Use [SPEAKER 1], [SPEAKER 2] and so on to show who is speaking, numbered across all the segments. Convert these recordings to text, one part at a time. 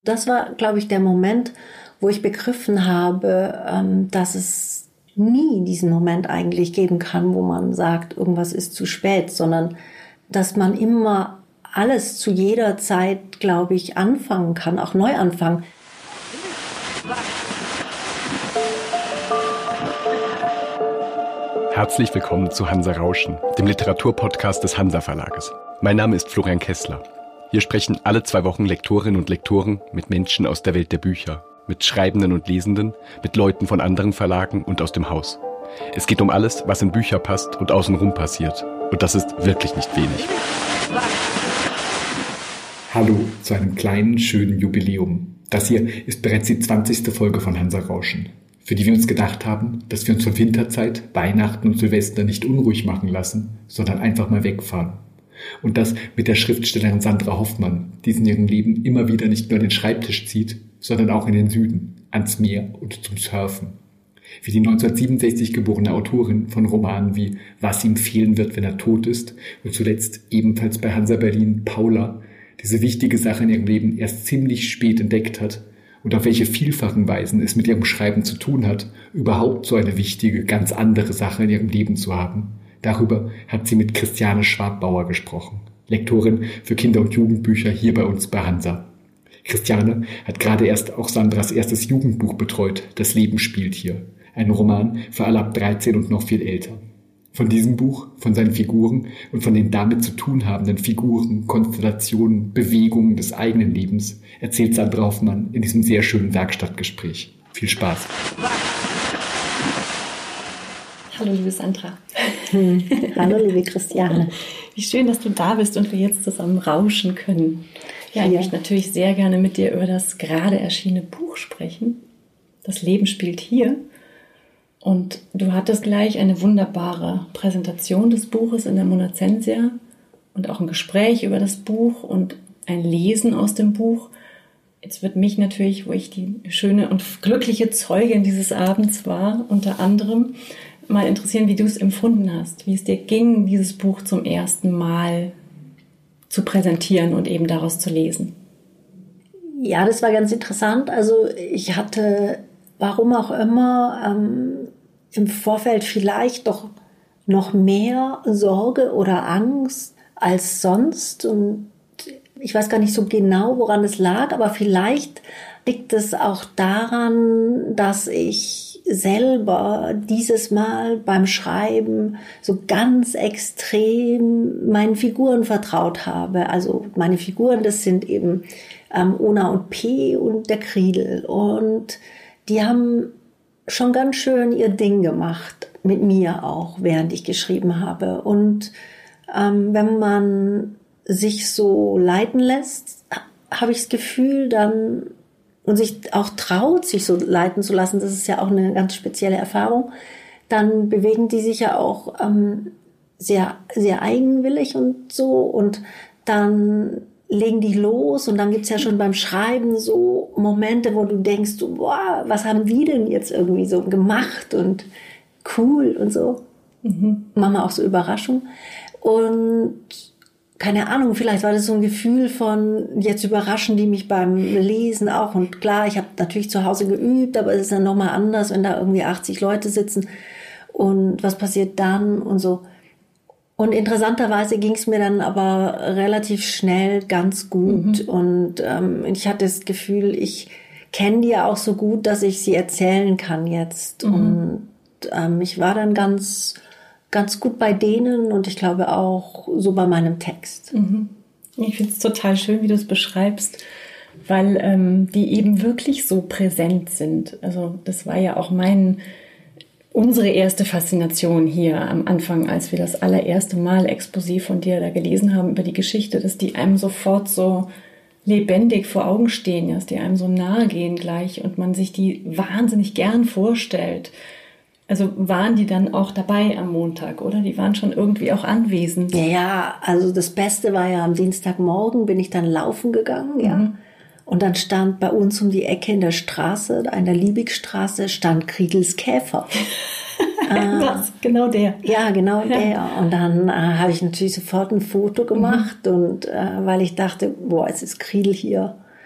[SPEAKER 1] Das war, glaube ich, der Moment, wo ich begriffen habe, dass es nie diesen Moment eigentlich geben kann, wo man sagt, irgendwas ist zu spät, sondern dass man immer alles zu jeder Zeit, glaube ich, anfangen kann, auch neu anfangen.
[SPEAKER 2] Herzlich willkommen zu Hansa Rauschen, dem Literaturpodcast des Hansa Verlages. Mein Name ist Florian Kessler. Hier sprechen alle 2 Wochen Lektorinnen und Lektoren mit Menschen aus der Welt der Bücher, mit Schreibenden und Lesenden, mit Leuten von anderen Verlagen und aus dem Haus. Es geht um alles, was in Bücher passt und außenrum passiert. Und das ist wirklich nicht wenig.
[SPEAKER 3] Hallo zu einem kleinen, schönen Jubiläum. Das hier ist bereits die 20. Folge von Hansa Rauschen, für die wir uns gedacht haben, dass wir uns von Winterzeit, Weihnachten und Silvester nicht unruhig machen lassen, sondern einfach mal wegfahren. Und das mit der Schriftstellerin Sandra Hoffmann, die in ihrem Leben immer wieder nicht nur an den Schreibtisch zieht, sondern auch in den Süden, ans Meer und zum Surfen. Wie die 1967 geborene Autorin von Romanen wie Was ihm fehlen wird, wenn er tot ist und zuletzt ebenfalls bei Hansa Berlin Paula diese wichtige Sache in ihrem Leben erst ziemlich spät entdeckt hat und auf welche vielfachen Weisen es mit ihrem Schreiben zu tun hat, überhaupt so eine wichtige, ganz andere Sache in ihrem Leben zu haben. Darüber hat sie mit Christiane Schwabbauer gesprochen, Lektorin für Kinder- und Jugendbücher hier bei uns bei Hansa. Christiane hat gerade erst auch Sandras erstes Jugendbuch betreut, Das Leben spielt hier, ein Roman für alle ab 13 und noch viel älter. Von diesem Buch, von seinen Figuren und von den damit zu tun habenden Figuren, Konstellationen, Bewegungen des eigenen Lebens erzählt Sandra Hoffmann in diesem sehr schönen Werkstattgespräch. Viel Spaß!
[SPEAKER 4] Hallo liebe Sandra.
[SPEAKER 1] Hallo liebe Christiane.
[SPEAKER 4] Wie schön, dass du da bist und wir jetzt zusammen rauschen können. Ja, ich möchte natürlich sehr gerne mit dir über das gerade erschienene Buch sprechen. Das Leben spielt hier. Und du hattest gleich eine wunderbare Präsentation des Buches in der Monacensia und auch ein Gespräch über das Buch und ein Lesen aus dem Buch. Jetzt wird mich natürlich, wo ich die schöne und glückliche Zeugin dieses Abends war, unter anderem mal interessieren, wie du es empfunden hast, wie es dir ging, dieses Buch zum ersten Mal zu präsentieren und eben daraus zu lesen.
[SPEAKER 1] Ja, das war ganz interessant. Also ich hatte, warum auch immer, im Vorfeld vielleicht doch noch mehr Sorge oder Angst als sonst. Und ich weiß gar nicht so genau, woran es lag, aber vielleicht liegt es auch daran, dass ich selber dieses Mal beim Schreiben so ganz extrem meinen Figuren vertraut habe. Also meine Figuren, das sind eben Ona und P und der Kriedel. Und die haben schon ganz schön ihr Ding gemacht, mit mir auch, während ich geschrieben habe. Und wenn man sich so leiten lässt, habe ich das Gefühl, dann und sich auch traut, sich so leiten zu lassen, das ist ja auch eine ganz spezielle Erfahrung, dann bewegen die sich ja auch sehr, sehr eigenwillig und so und dann legen die los und dann gibt's ja schon beim Schreiben so Momente, wo du denkst, boah, was haben die denn jetzt irgendwie so gemacht und cool und so. Manchmal auch so Überraschung und keine Ahnung, vielleicht war das so ein Gefühl von, jetzt überraschen die mich beim Lesen auch. Und klar, ich habe natürlich zu Hause geübt, aber es ist dann nochmal anders, wenn da irgendwie 80 Leute sitzen und was passiert dann und so. Und interessanterweise ging es mir dann aber relativ schnell ganz gut. Und ich hatte das Gefühl, ich kenne die ja auch so gut, dass ich sie erzählen kann jetzt. Und ich war dann ganz gut bei denen und ich glaube auch so bei meinem Text.
[SPEAKER 4] Ich finde es total schön, wie du es beschreibst, weil die eben wirklich so präsent sind. Also das war ja auch unsere erste Faszination hier am Anfang, als wir das allererste Mal Exposé von dir da gelesen haben über die Geschichte, dass die einem sofort so lebendig vor Augen stehen, dass die einem so nahe gehen gleich und man sich die wahnsinnig gern vorstellt. Also waren die dann auch dabei am Montag, oder? Die waren schon irgendwie auch anwesend.
[SPEAKER 1] Ja, also das Beste war ja am Dienstagmorgen bin ich dann laufen gegangen, ja. Und dann stand bei uns um die Ecke in der Straße, in der Liebigstraße, stand Kriedels Käfer.
[SPEAKER 4] Was? Genau der.
[SPEAKER 1] Ja, genau der. Und dann habe ich natürlich sofort ein Foto gemacht und weil ich dachte, boah, es ist Kriedel hier.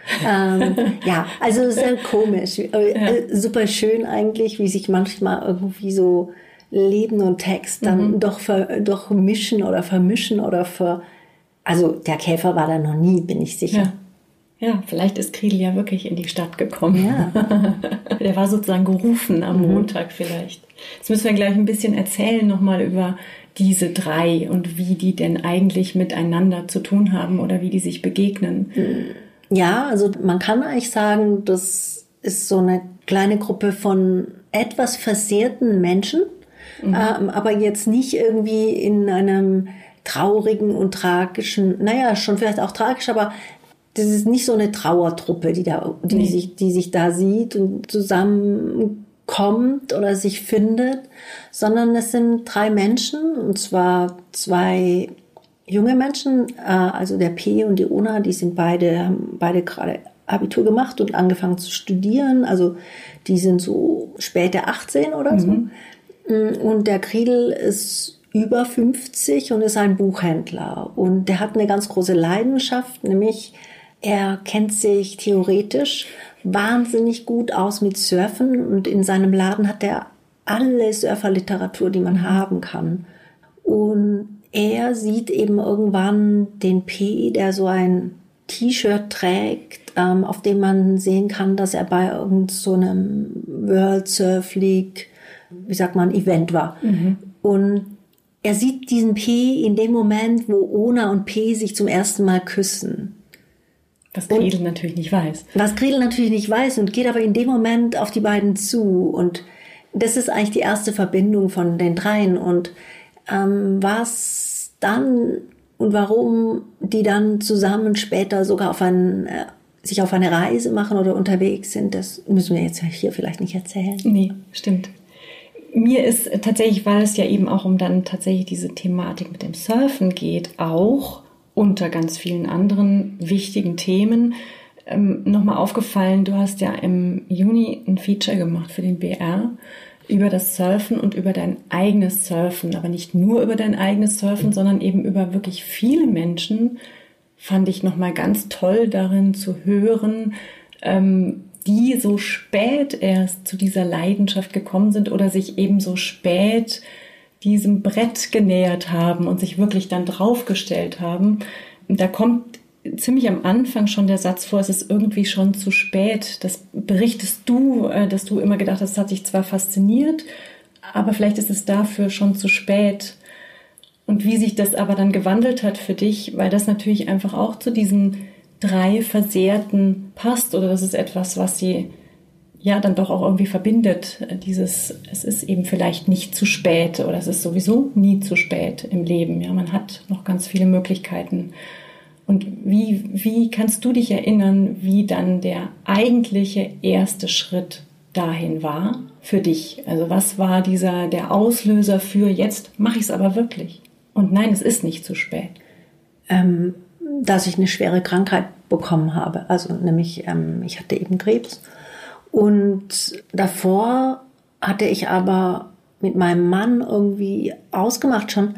[SPEAKER 1] Ja, also sehr komisch. Super schön eigentlich, wie sich manchmal irgendwie so Leben und Text dann doch mischen oder vermischen also der Käfer war da noch nie, bin ich sicher.
[SPEAKER 4] Ja, vielleicht ist Kriedel ja wirklich in die Stadt gekommen.
[SPEAKER 1] Ja.
[SPEAKER 4] Der war sozusagen gerufen am Montag vielleicht. Jetzt müssen wir gleich ein bisschen erzählen nochmal über diese drei und wie die denn eigentlich miteinander zu tun haben oder wie die sich begegnen.
[SPEAKER 1] Ja, also man kann eigentlich sagen, das ist so eine kleine Gruppe von etwas versehrten Menschen, aber jetzt nicht irgendwie in einem traurigen und tragischen, naja, schon vielleicht auch tragisch, aber das ist nicht so eine Trauertruppe, die sich da sieht und zusammenkommt oder sich findet, sondern es sind drei Menschen, und zwar zwei junge Menschen, also der P und die Ona, haben beide gerade Abitur gemacht und angefangen zu studieren, also die sind so späte 18 oder so. Und der Kriedel ist über 50 und ist ein Buchhändler. Und der hat eine ganz große Leidenschaft, nämlich er kennt sich theoretisch wahnsinnig gut aus mit Surfen und in seinem Laden hat er alle Surferliteratur, die man haben kann. Und er sieht eben irgendwann den P, der so ein T-Shirt trägt, auf dem man sehen kann, dass er bei irgend so einem World Surf League, Event war. Und er sieht diesen P in dem Moment, wo Ona und P sich zum ersten Mal küssen.
[SPEAKER 4] Was Kriedel natürlich nicht weiß. Und geht aber in dem Moment auf die beiden zu. Und das ist eigentlich die erste Verbindung von den dreien. Und was dann und warum die dann zusammen später sogar sich auf eine Reise machen oder unterwegs sind, das müssen wir jetzt hier vielleicht nicht erzählen. Nee, stimmt. Mir ist tatsächlich, weil es ja eben auch um dann tatsächlich diese Thematik mit dem Surfen geht, auch unter ganz vielen anderen wichtigen Themen, nochmal aufgefallen, du hast ja im Juni ein Feature gemacht für den BR über das Surfen und über dein eigenes Surfen, aber nicht nur über dein eigenes Surfen, sondern eben über wirklich viele Menschen, fand ich nochmal ganz toll darin zu hören, die so spät erst zu dieser Leidenschaft gekommen sind oder sich eben so spät diesem Brett genähert haben und sich wirklich dann draufgestellt haben. Da kommt ziemlich am Anfang schon der Satz vor, es ist irgendwie schon zu spät. Das berichtest du, dass du immer gedacht hast, das hat dich zwar fasziniert, aber vielleicht ist es dafür schon zu spät. Und wie sich das aber dann gewandelt hat für dich, weil das natürlich einfach auch zu diesen drei Versehrten passt, oder das ist etwas, was sie ja dann doch auch irgendwie verbindet. Es ist eben vielleicht nicht zu spät oder es ist sowieso nie zu spät im Leben. Ja, man hat noch ganz viele Möglichkeiten. Und wie kannst du dich erinnern, wie dann der eigentliche erste Schritt dahin war für dich? Also was war der Auslöser für jetzt mache ich es aber wirklich? Und nein, es ist nicht zu spät.
[SPEAKER 1] Dass ich eine schwere Krankheit bekommen habe. Also nämlich, ich hatte eben Krebs. Und davor hatte ich aber mit meinem Mann irgendwie ausgemacht schon,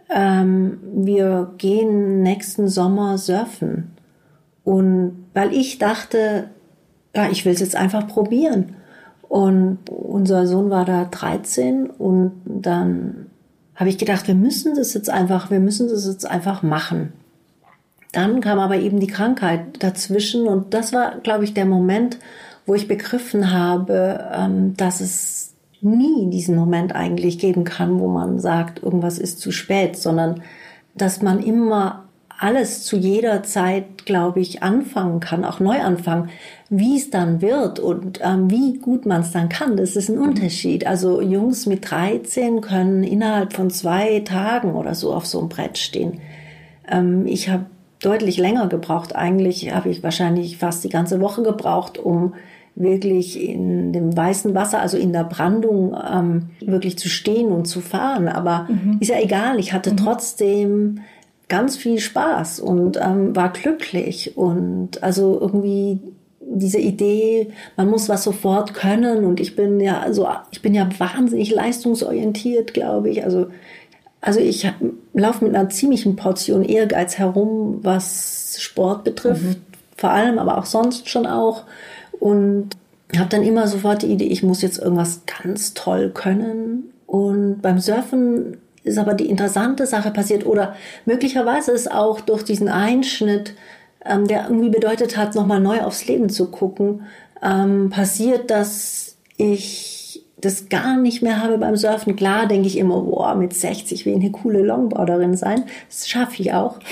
[SPEAKER 1] wir gehen nächsten Sommer surfen. Und weil ich dachte, ja, ich will es jetzt einfach probieren. Und unser Sohn war da 13 und dann habe ich gedacht, wir müssen das jetzt einfach machen. Dann kam aber eben die Krankheit dazwischen und das war, glaube ich, der Moment, wo ich begriffen habe, dass es nie diesen Moment eigentlich geben kann, wo man sagt, irgendwas ist zu spät, sondern dass man immer alles zu jeder Zeit, glaube ich, anfangen kann, auch neu anfangen. Wie es dann wird und wie gut man es dann kann, das ist ein Unterschied. Also Jungs mit 13 können innerhalb von 2 Tagen oder so auf so einem Brett stehen. Ich habe deutlich länger gebraucht. Eigentlich habe ich wahrscheinlich fast die ganze Woche gebraucht, um wirklich in dem weißen Wasser, also in der Brandung, wirklich zu stehen und zu fahren. Aber ist ja egal, ich hatte trotzdem ganz viel Spaß und war glücklich. Und also irgendwie diese Idee, man muss was sofort können und ich bin ja wahnsinnig leistungsorientiert, glaube ich. Also ich laufe mit einer ziemlichen Portion Ehrgeiz herum, was Sport betrifft. vor allem, aber auch sonst schon auch. Und habe dann immer sofort die Idee, ich muss jetzt irgendwas ganz toll können. Und beim Surfen ist aber die interessante Sache passiert, oder möglicherweise ist auch durch diesen Einschnitt, der irgendwie bedeutet hat, nochmal neu aufs Leben zu gucken, passiert, dass ich das gar nicht mehr habe beim Surfen. Klar denke ich immer, boah, mit 60 will ich eine coole Longboarderin sein. Das schaffe ich auch.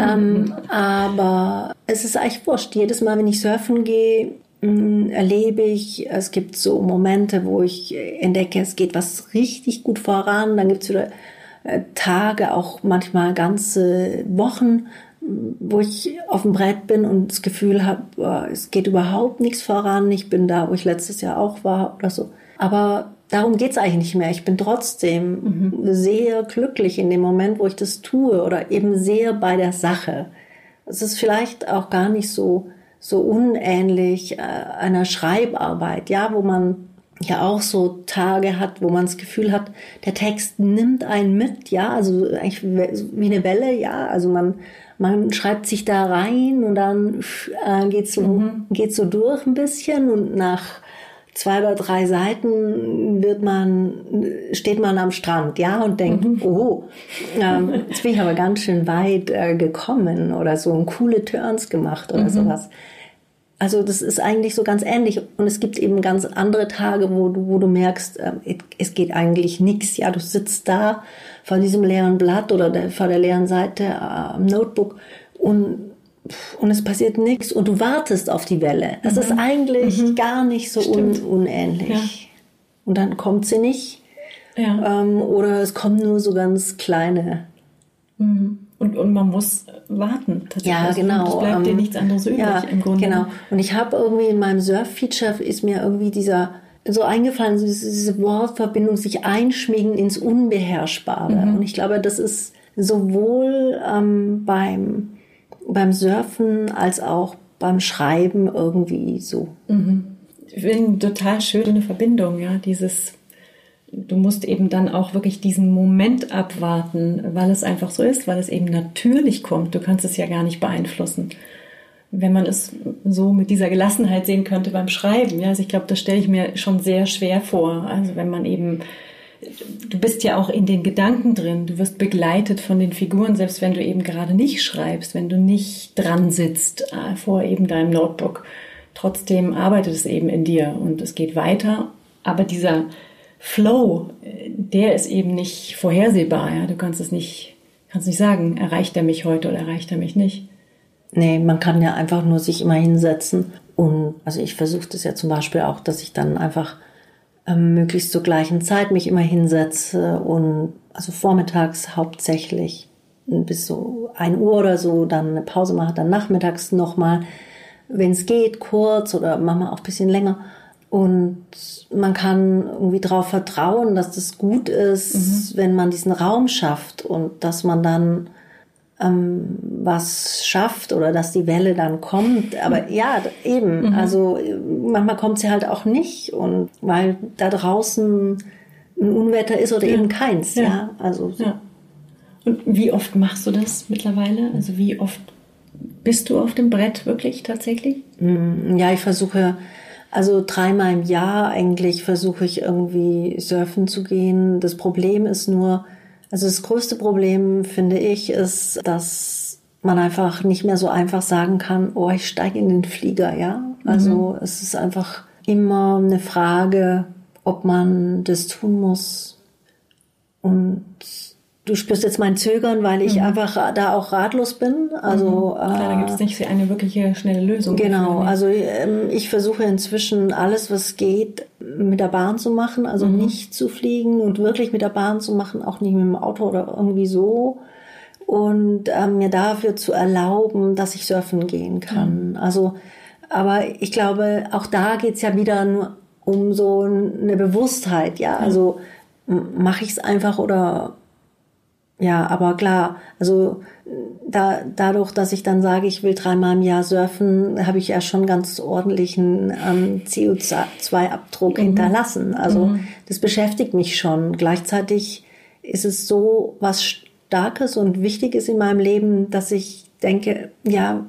[SPEAKER 1] Aber es ist eigentlich wurscht. Jedes Mal, wenn ich surfen gehe, erlebe ich, es gibt so Momente, wo ich entdecke, es geht was richtig gut voran. Dann gibt es wieder Tage, auch manchmal ganze Wochen, wo ich auf dem Brett bin und das Gefühl habe, es geht überhaupt nichts voran. Ich bin da, wo ich letztes Jahr auch war oder so. Aber darum geht's eigentlich nicht mehr. Ich bin trotzdem sehr glücklich in dem Moment, wo ich das tue, oder eben sehr bei der Sache. Es ist vielleicht auch gar nicht so unähnlich einer Schreibarbeit, ja, wo man ja auch so Tage hat, wo man das Gefühl hat, der Text nimmt einen mit, ja, also eigentlich wie eine Welle, ja, also man schreibt sich da rein und dann geht's so durch ein bisschen, und nach 2 oder 3 Seiten steht man am Strand, ja, und denkt, jetzt bin ich aber ganz schön weit gekommen oder so, und coole Turns gemacht oder sowas. Also das ist eigentlich so ganz ähnlich, und es gibt eben ganz andere Tage, wo du merkst, es geht eigentlich nichts. Ja, du sitzt da vor diesem leeren Blatt oder vor der leeren Seite am Notebook und es passiert nichts, und du wartest auf die Welle. Das ist eigentlich gar nicht so unähnlich. Ja. Und dann kommt sie nicht, oder es kommen nur so ganz kleine.
[SPEAKER 4] Und man muss warten.
[SPEAKER 1] Ja, genau.
[SPEAKER 4] Es bleibt dir nichts anderes übrig im Grunde.
[SPEAKER 1] Genau. Und ich habe irgendwie in meinem Surf-Feature ist mir irgendwie so eingefallen, diese Wortverbindung, sich einschmiegen ins Unbeherrschbare. Und ich glaube, das ist sowohl beim Surfen als auch beim Schreiben irgendwie so.
[SPEAKER 4] Ich finde eine total schöne Verbindung, ja, du musst eben dann auch wirklich diesen Moment abwarten, weil es einfach so ist, weil es eben natürlich kommt. Du kannst es ja gar nicht beeinflussen. Wenn man es so mit dieser Gelassenheit sehen könnte beim Schreiben, ja, also ich glaube, das stelle ich mir schon sehr schwer vor. Also wenn man eben, du bist ja auch in den Gedanken drin, du wirst begleitet von den Figuren, selbst wenn du eben gerade nicht schreibst, wenn du nicht dran sitzt vor eben deinem Notebook. Trotzdem arbeitet es eben in dir und es geht weiter, aber dieser Flow, der ist eben nicht vorhersehbar. Ja? Du kannst nicht sagen, erreicht er mich heute oder erreicht er mich nicht.
[SPEAKER 1] Nee, man kann ja einfach nur sich immer hinsetzen. Und also ich versuche das ja zum Beispiel auch, dass ich dann einfach möglichst zur gleichen Zeit mich immer hinsetze, und also vormittags hauptsächlich bis so 1 Uhr oder so, dann eine Pause mache, dann nachmittags nochmal, wenn es geht, kurz oder manchmal auch ein bisschen länger. Und man kann irgendwie darauf vertrauen, dass das gut ist, wenn man diesen Raum schafft und dass man dann was schafft oder dass die Welle dann kommt. Aber ja, eben, also manchmal kommt sie halt auch nicht, und weil da draußen ein Unwetter ist oder eben keins. Ja. Also so.
[SPEAKER 4] Ja. Und wie oft machst du das mittlerweile? Also wie oft bist du auf dem Brett wirklich tatsächlich?
[SPEAKER 1] Ja, ich versuche... Also 3-mal im Jahr eigentlich versuche ich irgendwie surfen zu gehen. Das Problem ist nur, also das größte Problem, finde ich, ist, dass man einfach nicht mehr so einfach sagen kann, oh, ich steige in den Flieger, ja. Also es ist einfach immer eine Frage, ob man das tun muss. Und du spürst jetzt mein Zögern, weil ich einfach da auch ratlos bin. Also
[SPEAKER 4] da gibt es nicht eine wirkliche schnelle Lösung.
[SPEAKER 1] Genau, also ich versuche inzwischen alles, was geht, mit der Bahn zu machen, also nicht zu fliegen und wirklich mit der Bahn zu machen, auch nicht mit dem Auto oder irgendwie so. Und mir dafür zu erlauben, dass ich surfen gehen kann. Also, aber ich glaube, auch da geht's ja wieder nur um so eine Bewusstheit, ja. Also mache ich es einfach oder... Ja, aber klar, also dadurch, dass ich dann sage, ich will 3-mal im Jahr surfen, habe ich ja schon ganz ordentlichen CO2-Abdruck hinterlassen. Also das beschäftigt mich schon. Gleichzeitig ist es so was Starkes und Wichtiges in meinem Leben, dass ich denke, ja,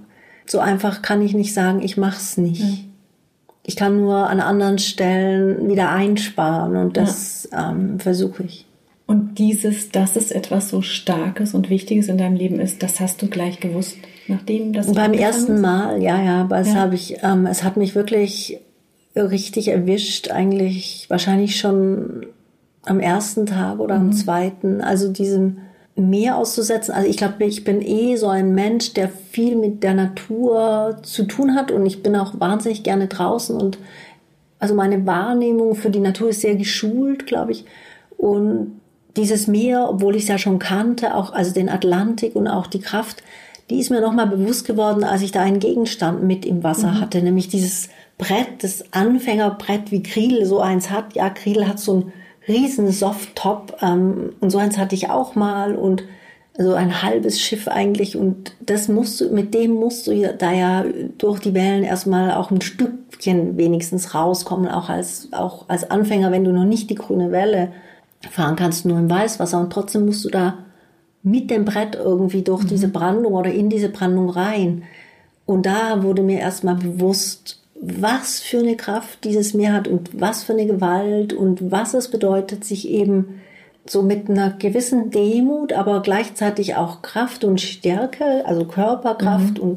[SPEAKER 1] so einfach kann ich nicht sagen, ich mach's nicht. Ich kann nur an anderen Stellen wieder einsparen und das versuche ich.
[SPEAKER 4] Und dass es etwas so Starkes und Wichtiges in deinem Leben ist, das hast du gleich gewusst, nachdem das
[SPEAKER 1] beim ersten Mal, aber es hat mich wirklich richtig erwischt, eigentlich wahrscheinlich schon am ersten Tag oder am zweiten, also diesem Meer auszusetzen. Also ich glaube, ich bin so ein Mensch, der viel mit der Natur zu tun hat und ich bin auch wahnsinnig gerne draußen und also meine Wahrnehmung für die Natur ist sehr geschult, glaube ich. Und dieses Meer, obwohl ich es ja schon kannte, auch also den Atlantik und auch die Kraft, die ist mir nochmal bewusst geworden, als ich da einen Gegenstand mit im Wasser hatte, nämlich dieses Brett, das Anfängerbrett, wie Kriel so eins hat. Ja, Kriel hat so ein riesen Softtop und so eins hatte ich auch mal und also ein halbes Schiff eigentlich und mit dem musst du da ja durch die Wellen erstmal auch ein Stückchen wenigstens rauskommen, auch als Anfänger, wenn du noch nicht die grüne Welle fahren kannst, nur im Weißwasser und trotzdem musst du da mit dem Brett irgendwie durch diese Brandung oder in diese Brandung rein und da wurde mir erstmal bewusst, was für eine Kraft dieses Meer hat und was für eine Gewalt und was es bedeutet, sich eben so mit einer gewissen Demut, aber gleichzeitig auch Kraft und Stärke, also Körperkraft und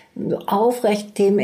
[SPEAKER 1] aufrecht dem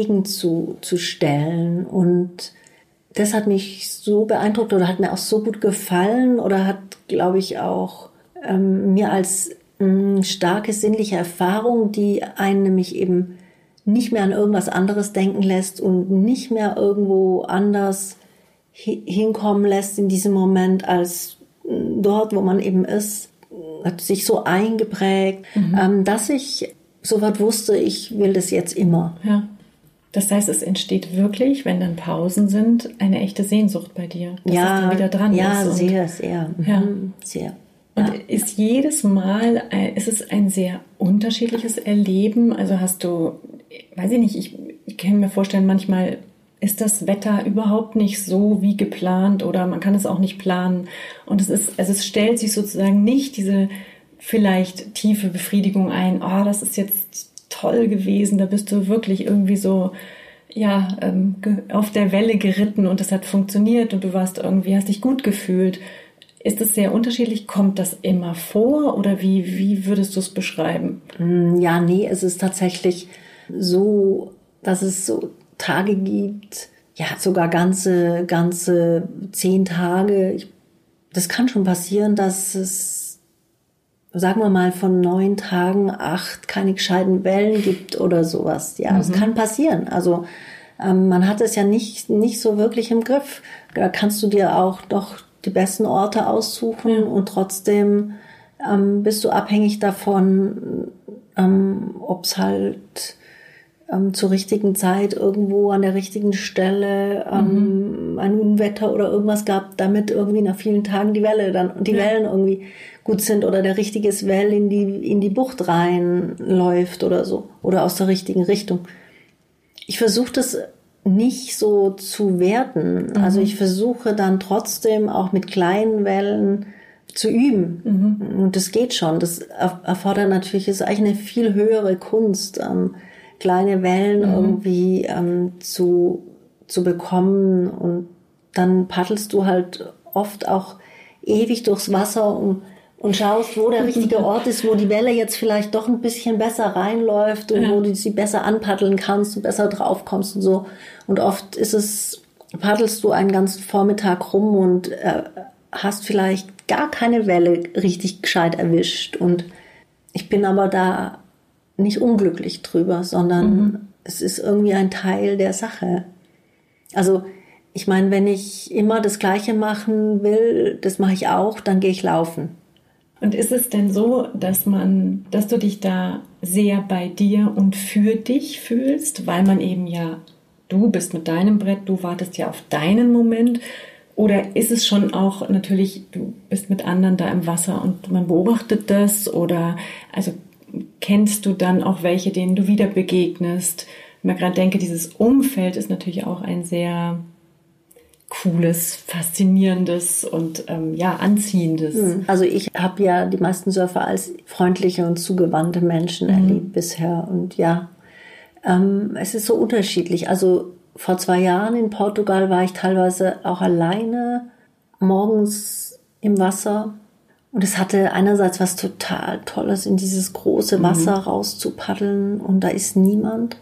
[SPEAKER 1] entgegenzustellen. Und das hat mich so beeindruckt oder hat mir auch so gut gefallen oder hat, glaube ich, auch mir als starke sinnliche Erfahrung, die einen nämlich eben nicht mehr an irgendwas anderes denken lässt und nicht mehr irgendwo anders hinkommen lässt in diesem Moment als dort, wo man eben ist, hat sich so eingeprägt, dass ich sofort wusste, ich will das jetzt immer.
[SPEAKER 4] Ja. Das heißt, es entsteht wirklich, wenn dann Pausen sind, eine echte Sehnsucht bei dir, dass es dann wieder dran ist.
[SPEAKER 1] Ja, sehr. Sehr.
[SPEAKER 4] Und ist jedes Mal, ist es ein sehr unterschiedliches Erleben? Also hast du, weiß ich nicht, ich kann mir vorstellen, manchmal ist das Wetter überhaupt nicht so wie geplant oder man kann es auch nicht planen. Und es stellt sich sozusagen nicht diese vielleicht tiefe Befriedigung ein, oh, das ist jetzt toll gewesen, da bist du wirklich irgendwie so, auf der Welle geritten und es hat funktioniert und du hast dich gut gefühlt. Ist es sehr unterschiedlich? Kommt das immer vor oder wie würdest du es beschreiben?
[SPEAKER 1] Ja, nee, es ist tatsächlich so, dass es so Tage gibt, sogar ganze 10 Tage. Das kann schon passieren, dass es, sagen wir mal, von 9 Tagen 8 keine gescheiten Wellen gibt oder sowas. Ja, das kann passieren. Also man hat es ja nicht so wirklich im Griff. Da kannst du dir auch doch die besten Orte aussuchen und trotzdem bist du abhängig davon, ob es halt zur richtigen Zeit irgendwo an der richtigen Stelle ein Unwetter oder irgendwas gab, damit irgendwie nach vielen Tagen die Wellen irgendwie gut sind oder der richtige Swell in die Bucht reinläuft oder so oder aus der richtigen Richtung. Ich versuche das nicht so zu werten. Also ich versuche dann trotzdem auch mit kleinen Wellen zu üben. Und das geht schon. Das erfordert natürlich, ist eigentlich eine viel höhere Kunst, kleine Wellen irgendwie zu bekommen. Und dann paddelst du halt oft auch ewig durchs Wasser und schaust, wo der richtige Ort ist, wo die Welle jetzt vielleicht doch ein bisschen besser reinläuft und wo du sie besser anpaddeln kannst und besser drauf kommst und so. Und oft paddelst du einen ganzen Vormittag rum und hast vielleicht gar keine Welle richtig gescheit erwischt. Und ich bin aber da nicht unglücklich drüber, sondern es ist irgendwie ein Teil der Sache. Also ich meine, wenn ich immer das Gleiche machen will, das mache ich auch, dann gehe ich laufen.
[SPEAKER 4] Und ist es denn so, dass du dich da sehr bei dir und für dich fühlst, weil man eben du bist mit deinem Brett, du wartest ja auf deinen Moment, oder ist es schon auch natürlich, du bist mit anderen da im Wasser und man beobachtet das, oder also kennst du dann auch welche, denen du wieder begegnest? Wenn ich gerade denke, dieses Umfeld ist natürlich auch ein sehr cooles, faszinierendes und anziehendes.
[SPEAKER 1] Also ich habe ja die meisten Surfer als freundliche und zugewandte Menschen erlebt bisher. Und Es ist so unterschiedlich. Also vor 2 Jahren in Portugal war ich teilweise auch alleine morgens im Wasser. Und es hatte einerseits was total Tolles, in dieses große Wasser rauszupaddeln und da ist niemand.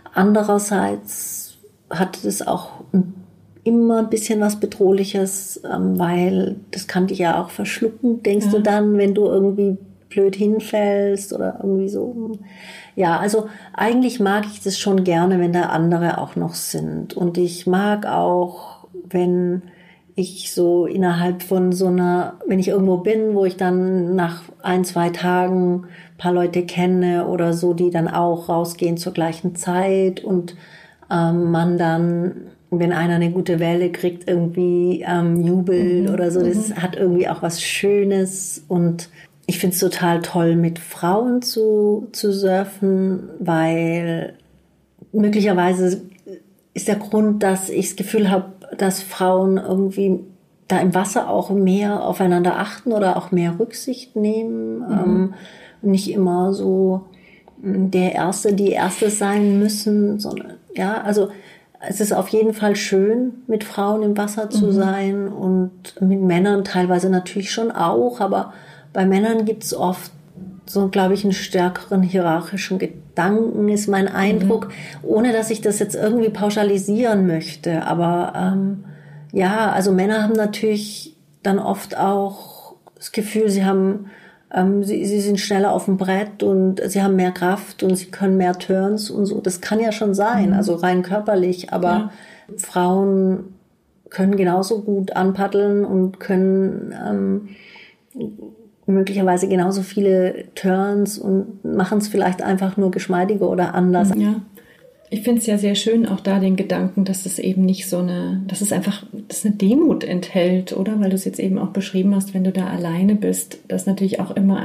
[SPEAKER 1] Andererseits hatte es auch immer ein bisschen was Bedrohliches, weil das kann dich ja auch verschlucken, denkst du dann, wenn du irgendwie blöd hinfällst oder irgendwie so. Ja, also eigentlich mag ich das schon gerne, wenn da andere auch noch sind. Und ich mag auch, wenn ich so innerhalb von so einer, wenn ich irgendwo bin, wo ich dann nach 1-2 Tagen ein paar Leute kenne oder so, die dann auch rausgehen zur gleichen Zeit und man dann, wenn einer eine gute Welle kriegt, irgendwie jubelt oder so. Das hat irgendwie auch was Schönes und ich finde es total toll, mit Frauen zu surfen, weil möglicherweise ist der Grund, dass ich das Gefühl habe, dass Frauen irgendwie da im Wasser auch mehr aufeinander achten oder auch mehr Rücksicht nehmen. Nicht immer so der Erste, die Erste sein müssen, sondern ja, also es ist auf jeden Fall schön, mit Frauen im Wasser zu sein und mit Männern teilweise natürlich schon auch, aber bei Männern gibt es oft so, glaube ich, einen stärkeren hierarchischen Gedanken, ist mein Eindruck, ohne dass ich das jetzt irgendwie pauschalisieren möchte. Aber ja, also Männer haben natürlich dann oft auch das Gefühl, sie haben, sie sind schneller auf dem Brett und sie haben mehr Kraft und sie können mehr Turns und so. Das kann ja schon sein, also rein körperlich. Aber Frauen können genauso gut anpaddeln und können möglicherweise genauso viele Turns und machen es vielleicht einfach nur geschmeidiger oder anders.
[SPEAKER 4] Ja, ich finde es ja sehr schön, auch da den Gedanken, dass es eben nicht so dass es eine Demut enthält, oder? Weil du es jetzt eben auch beschrieben hast, wenn du da alleine bist, dass natürlich auch immer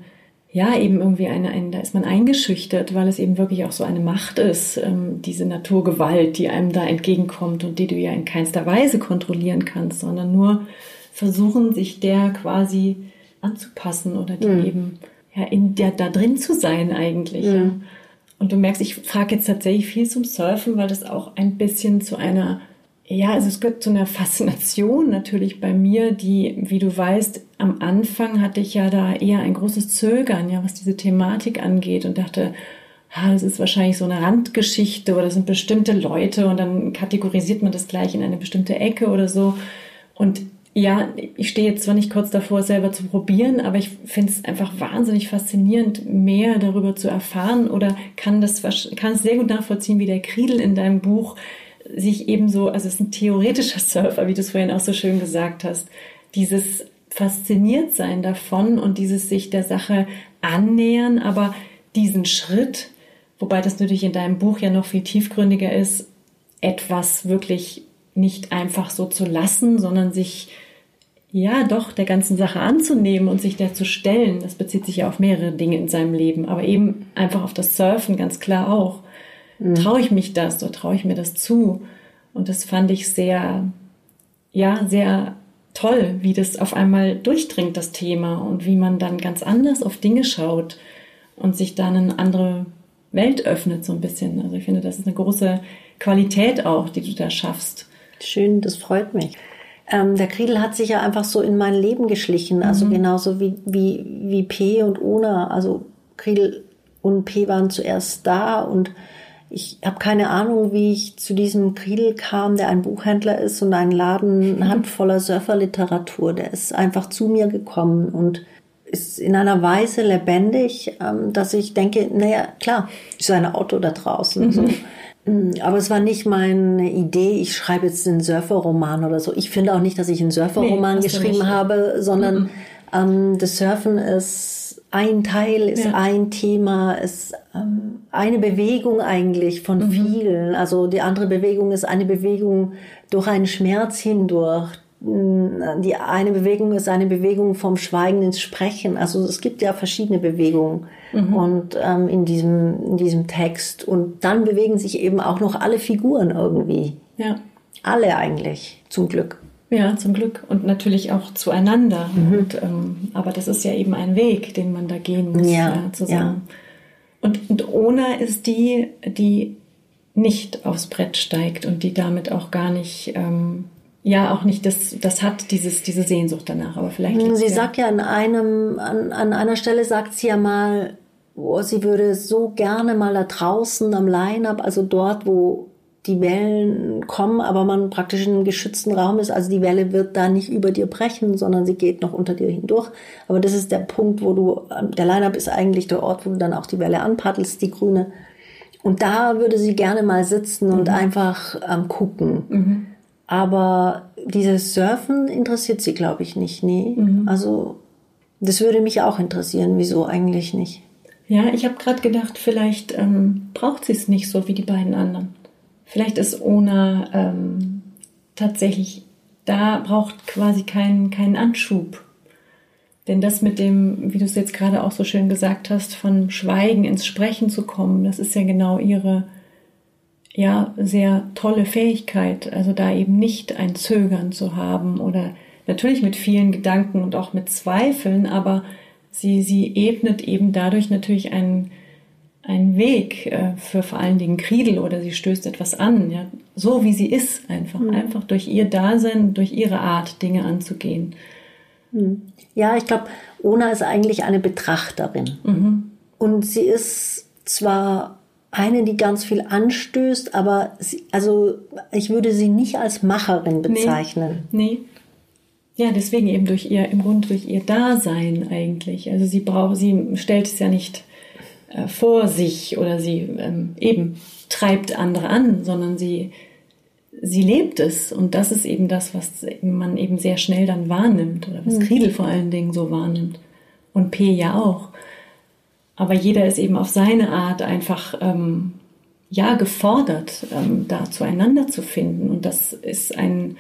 [SPEAKER 4] da ist man eingeschüchtert, weil es eben wirklich auch so eine Macht ist, diese Naturgewalt, die einem da entgegenkommt und die du ja in keinster Weise kontrollieren kannst, sondern nur versuchen, sich der quasi anzupassen oder die eben da drin zu sein eigentlich. Ja. Und du merkst, ich frage jetzt tatsächlich viel zum Surfen, weil das auch ein bisschen zu einer, also es gehört zu einer Faszination natürlich bei mir, die, wie du weißt, am Anfang hatte ich ja da eher ein großes Zögern, was diese Thematik angeht und dachte, das ist wahrscheinlich so eine Randgeschichte oder das sind bestimmte Leute und dann kategorisiert man das gleich in eine bestimmte Ecke oder so. Und ja, ich stehe jetzt zwar nicht kurz davor, es selber zu probieren, aber ich finde es einfach wahnsinnig faszinierend, mehr darüber zu erfahren oder kann es sehr gut nachvollziehen, wie der Kriedl in deinem Buch sich ebenso, also es ist ein theoretischer Surfer, wie du es vorhin auch so schön gesagt hast, dieses fasziniert sein davon und dieses sich der Sache annähern, aber diesen Schritt, wobei das natürlich in deinem Buch ja noch viel tiefgründiger ist, etwas wirklich nicht einfach so zu lassen, sondern sich doch der ganzen Sache anzunehmen und sich der zu stellen. Das bezieht sich ja auf mehrere Dinge in seinem Leben, aber eben einfach auf das Surfen ganz klar auch. Traue ich mich das oder traue ich mir das zu? Und das fand ich sehr, sehr toll, wie das auf einmal durchdringt, das Thema, und wie man dann ganz anders auf Dinge schaut und sich dann eine andere Welt öffnet so ein bisschen. Also ich finde, das ist eine große Qualität auch, die du da schaffst.
[SPEAKER 1] Schön, das freut mich. Der Kriedl hat sich ja einfach so in mein Leben geschlichen, also genauso wie P und Ona. Also Kriedl und P waren zuerst da und ich habe keine Ahnung, wie ich zu diesem Kriedl kam, der ein Buchhändler ist und einen Laden hat voller Surferliteratur. Der ist einfach zu mir gekommen und ist in einer Weise lebendig, dass ich denke, klar, ist ein Auto da draußen. So. Aber es war nicht meine Idee, ich schreibe jetzt einen Surferroman oder so. Ich finde auch nicht, dass ich einen Surferroman geschrieben habe, sondern das Surfen ist ein Teil, ist ein Thema, ist eine Bewegung eigentlich von vielen. Also die andere Bewegung ist eine Bewegung durch einen Schmerz hindurch. Die eine Bewegung ist eine Bewegung vom Schweigen ins Sprechen. Also es gibt ja verschiedene Bewegungen und in diesem Text. Und dann bewegen sich eben auch noch alle Figuren irgendwie. Ja. Alle eigentlich, zum Glück.
[SPEAKER 4] Ja, zum Glück. Und natürlich auch zueinander. Und, aber das ist ja eben ein Weg, den man da gehen muss zusammen. Und Ona ist die nicht aufs Brett steigt und die damit auch gar nicht, auch nicht das hat, diese Sehnsucht danach. Aber vielleicht
[SPEAKER 1] sie sagt ja an einer Stelle sagt sie ja mal, sie würde so gerne mal da draußen am Line-Up, also dort, wo die Wellen kommen, aber man praktisch in einem geschützten Raum ist. Also die Welle wird da nicht über dir brechen, sondern sie geht noch unter dir hindurch. Aber das ist der Punkt, der Line-Up ist eigentlich der Ort, wo du dann auch die Welle anpaddelst, die grüne. Und da würde sie gerne mal sitzen und einfach gucken. Aber dieses Surfen interessiert sie, glaube ich, nicht. Nee. Also das würde mich auch interessieren. Wieso eigentlich nicht?
[SPEAKER 4] Ja, ich habe gerade gedacht, vielleicht braucht sie es nicht so wie die beiden anderen. Vielleicht ist Ona tatsächlich, da braucht quasi keinen Anschub. Denn das mit dem, wie du es jetzt gerade auch so schön gesagt hast, von Schweigen ins Sprechen zu kommen, das ist ja genau ihre sehr tolle Fähigkeit. Also da eben nicht ein Zögern zu haben oder natürlich mit vielen Gedanken und auch mit Zweifeln, aber sie ebnet eben dadurch natürlich einen Weg für vor allen Dingen Kriedel oder sie stößt etwas an, ja, so wie sie ist einfach durch ihr Dasein, durch ihre Art, Dinge anzugehen.
[SPEAKER 1] Ja, ich glaube, Ona ist eigentlich eine Betrachterin. Und sie ist zwar eine, die ganz viel anstößt, aber ich würde sie nicht als Macherin bezeichnen.
[SPEAKER 4] Nee. Ja, deswegen eben durch ihr Dasein eigentlich. Also sie stellt es ja nicht vor sich oder sie eben treibt andere an, sondern sie lebt es. Und das ist eben das, was man eben sehr schnell dann wahrnimmt oder was Kriedel vor allen Dingen so wahrnimmt. Und P ja auch. Aber jeder ist eben auf seine Art einfach gefordert, da zueinander zu finden. Und das ist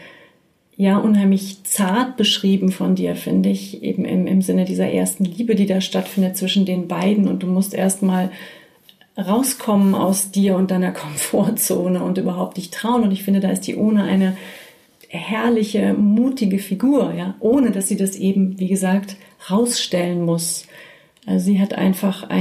[SPEAKER 4] unheimlich zart beschrieben von dir, finde ich, eben im Sinne dieser ersten Liebe, die da stattfindet zwischen den beiden. Und du musst erstmal rauskommen aus dir und deiner Komfortzone und überhaupt dich trauen. Und ich finde, da ist die Ona eine herrliche, mutige Figur, ja, ohne dass sie das eben, wie gesagt, rausstellen muss. Also sie hat einfach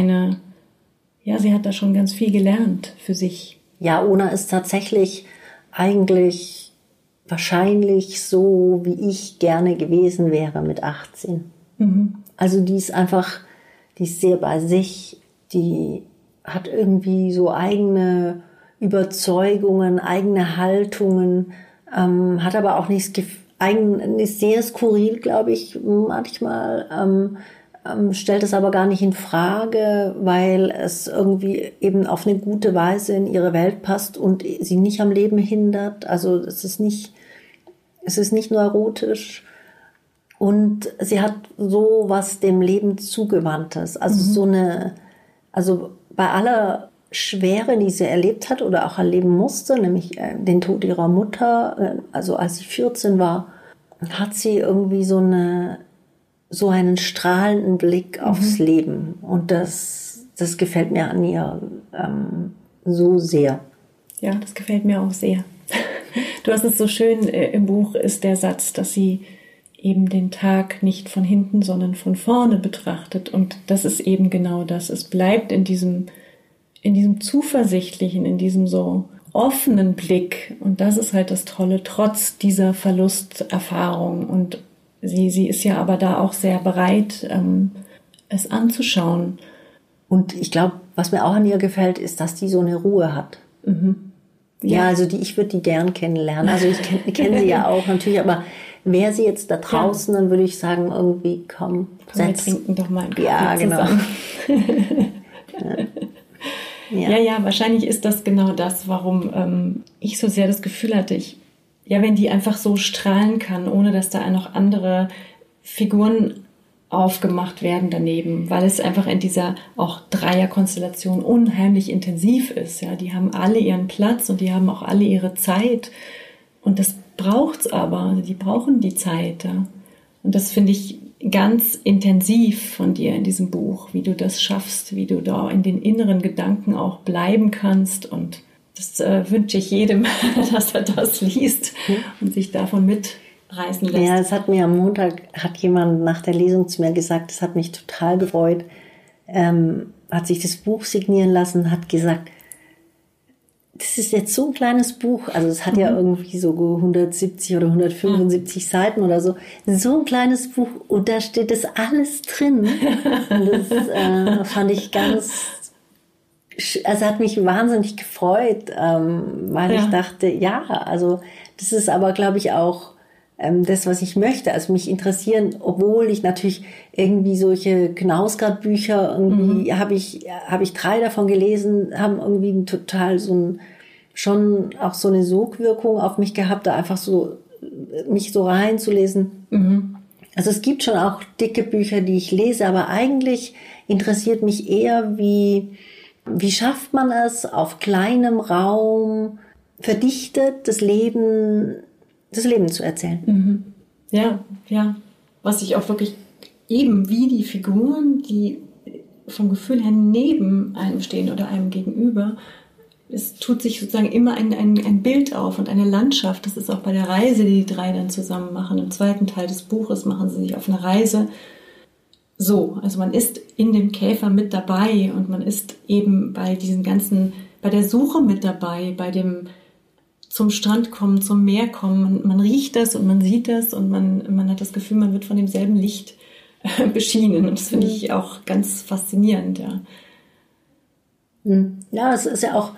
[SPEAKER 4] sie hat da schon ganz viel gelernt für sich.
[SPEAKER 1] Ja, Ona ist tatsächlich eigentlich wahrscheinlich so, wie ich gerne gewesen wäre mit 18. Also die ist sehr bei sich, die hat irgendwie so eigene Überzeugungen, eigene Haltungen, hat aber auch ist sehr skurril, glaube ich, manchmal, stellt es aber gar nicht in Frage, weil es irgendwie eben auf eine gute Weise in ihre Welt passt und sie nicht am Leben hindert. Also es ist nicht neurotisch und sie hat so was dem Leben Zugewandtes. Also also bei aller Schwere, die sie erlebt hat oder auch erleben musste, nämlich den Tod ihrer Mutter, also als sie 14 war, hat sie irgendwie so einen strahlenden Blick aufs Leben. Und das gefällt mir an ihr so sehr.
[SPEAKER 4] Ja, das gefällt mir auch sehr. Du hast es so schön, im Buch ist der Satz, dass sie eben den Tag nicht von hinten, sondern von vorne betrachtet. Und das ist eben genau das. Es bleibt in diesem zuversichtlichen, in diesem so offenen Blick. Und das ist halt das Tolle, trotz dieser Verlusterfahrung. Und sie ist ja aber da auch sehr bereit, es anzuschauen.
[SPEAKER 1] Und ich glaube, was mir auch an ihr gefällt, ist, dass die so eine Ruhe hat. Ja, also ich würde die gern kennenlernen. Also ich kenne sie ja auch natürlich, aber wäre sie jetzt da draußen, dann würde ich sagen, irgendwie komm
[SPEAKER 4] wir trinken doch mal einen Kaffee zusammen. Ja, wahrscheinlich ist das genau das, warum ich so sehr das Gefühl hatte, wenn die einfach so strahlen kann, ohne dass da noch andere Figuren aufgemacht werden daneben, weil es einfach in dieser auch Dreierkonstellation unheimlich intensiv ist. Ja, die haben alle ihren Platz und die haben auch alle ihre Zeit und das braucht's aber. Also die brauchen die Zeit. Ja. Und das finde ich ganz intensiv von dir in diesem Buch, wie du das schaffst, wie du da in den inneren Gedanken auch bleiben kannst und das wünsche ich jedem, dass er das liest und sich davon mitreißen lässt.
[SPEAKER 1] Ja, es hat mir am Montag, hat jemand nach der Lesung zu mir gesagt, es hat mich total gefreut, hat sich das Buch signieren lassen, hat gesagt, das ist jetzt so ein kleines Buch, also es hat ja irgendwie so 170 oder 175 Seiten oder so, so ein kleines Buch und da steht das alles drin. Und das fand ich also hat mich wahnsinnig gefreut, weil ich dachte, ja, also das ist aber, glaube ich, auch das, was ich möchte. Also mich interessieren, obwohl ich natürlich irgendwie solche Knausgard-Bücher, irgendwie habe ich 3 davon gelesen, haben irgendwie total schon auch so eine Sogwirkung auf mich gehabt, da einfach so mich so reinzulesen. Also es gibt schon auch dicke Bücher, die ich lese, aber eigentlich interessiert mich eher, wie schafft man es, auf kleinem Raum verdichtet das Leben zu erzählen.
[SPEAKER 4] Ja. Was ich auch wirklich eben wie die Figuren, die vom Gefühl her neben einem stehen oder einem gegenüber, es tut sich sozusagen immer ein Bild auf und eine Landschaft. Das ist auch bei der Reise, die 3 dann zusammen machen. Im 2. Teil des Buches machen sie sich auf eine Reise. So, also man ist in dem Käfer mit dabei und man ist eben bei der Suche mit dabei, bei dem zum Strand kommen, zum Meer kommen. Man riecht das und man sieht das und man hat das Gefühl, man wird von demselben Licht beschienen. Und das finde ich auch ganz faszinierend, ja.
[SPEAKER 1] Ja, das ist ja auch,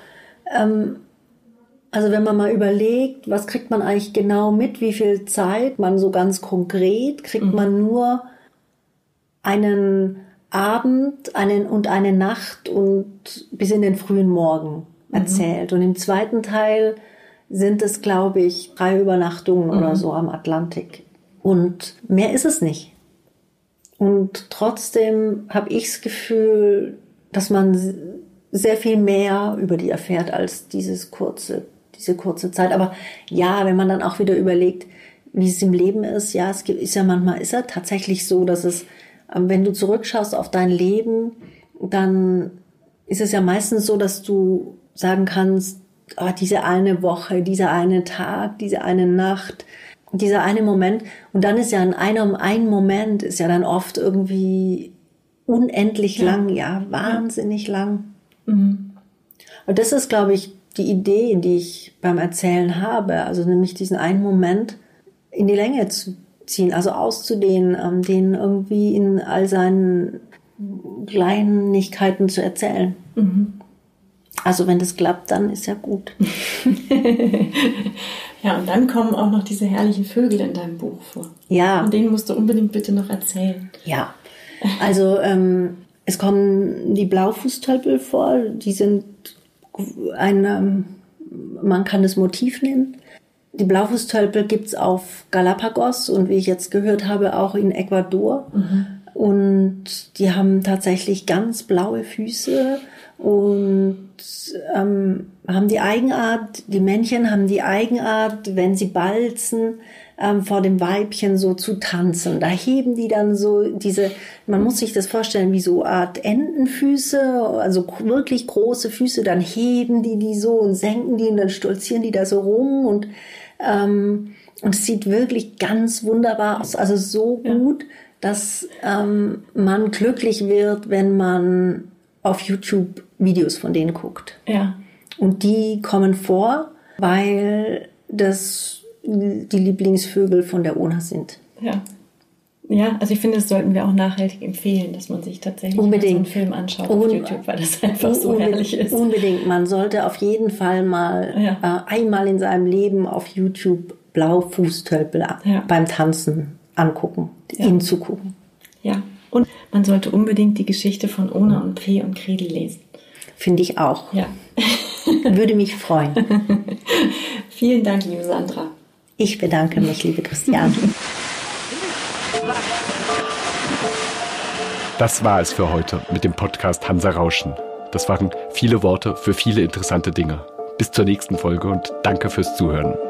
[SPEAKER 1] also wenn man mal überlegt, was kriegt man eigentlich genau mit, wie viel Zeit man so ganz konkret, kriegt man nur einen Abend und eine Nacht und bis in den frühen Morgen erzählt. Und im 2. Teil sind es, glaube ich, 3 Übernachtungen oder so am Atlantik. Und mehr ist es nicht. Und trotzdem habe ich das Gefühl, dass man sehr viel mehr über die erfährt als diese kurze Zeit. Aber ja, wenn man dann auch wieder überlegt, wie es im Leben ist, ja, manchmal ist ja tatsächlich so, dass es, wenn du zurückschaust auf dein Leben, dann ist es ja meistens so, dass du sagen kannst, diese eine Woche, dieser eine Tag, diese eine Nacht, dieser eine Moment. Und dann ist ja ein Moment ist ja dann oft irgendwie unendlich lang, ja, wahnsinnig lang. Und das ist, glaube ich, die Idee, die ich beim Erzählen habe. Also nämlich diesen einen Moment in die Länge zu ziehen, also auszudehnen, den irgendwie in all seinen Kleinigkeiten zu erzählen. Also wenn das klappt, dann ist ja gut.
[SPEAKER 4] Ja, und dann kommen auch noch diese herrlichen Vögel in deinem Buch vor.
[SPEAKER 1] Ja.
[SPEAKER 4] Und denen musst du unbedingt bitte noch erzählen.
[SPEAKER 1] Ja, also es kommen die Blaufußtölpel vor, die sind man kann das Motiv nennen. Die Blaufußtölpel gibt's auf Galapagos und wie ich jetzt gehört habe, auch in Ecuador. Und die haben tatsächlich ganz blaue Füße und haben die Eigenart, die Männchen haben die Eigenart, wenn sie balzen, vor dem Weibchen so zu tanzen. Da heben die dann so man muss sich das vorstellen wie so Art Entenfüße, also wirklich große Füße, dann heben die so und senken die und dann stolzieren die da so rum und es sieht wirklich ganz wunderbar aus, also so gut, dass man glücklich wird, wenn man auf YouTube Videos von denen guckt.
[SPEAKER 4] Ja.
[SPEAKER 1] Und die kommen vor, weil das die Lieblingsvögel von der Ona sind.
[SPEAKER 4] Ja. Ja, also ich finde, das sollten wir auch nachhaltig empfehlen, dass man sich tatsächlich so einen Film anschaut auf YouTube, weil das einfach so herrlich ist.
[SPEAKER 1] Unbedingt. Man sollte auf jeden Fall mal einmal in seinem Leben auf YouTube Blaufußtölpel beim Tanzen angucken, ihnen zugucken.
[SPEAKER 4] Ja, und man sollte unbedingt die Geschichte von Ona und P und Kredel lesen.
[SPEAKER 1] Finde ich auch.
[SPEAKER 4] Ja.
[SPEAKER 1] Würde mich freuen.
[SPEAKER 4] Vielen Dank, liebe Sandra.
[SPEAKER 1] Ich bedanke mich, liebe Christiane.
[SPEAKER 2] Das war es für heute mit dem Podcast Hansa Rauschen. Das waren viele Worte für viele interessante Dinge. Bis zur nächsten Folge und danke fürs Zuhören.